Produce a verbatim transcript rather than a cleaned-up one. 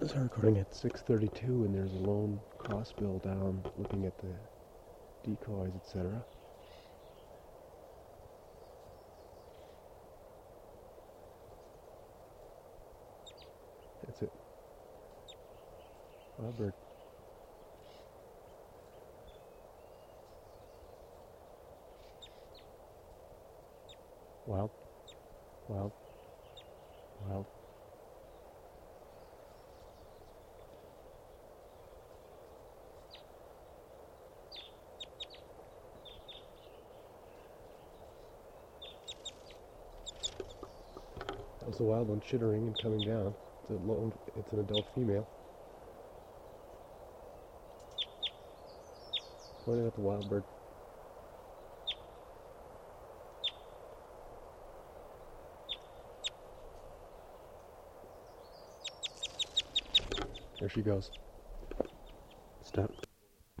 Start recording at six thirty-two, and there's a lone crossbill down looking at the decoys, et cetera. That's it. Wild bird. Wild. Wild. Wild. That was the wild one chittering and coming down. It's a lone, it's an adult female. Pointing at the wild bird. There she goes. Stop.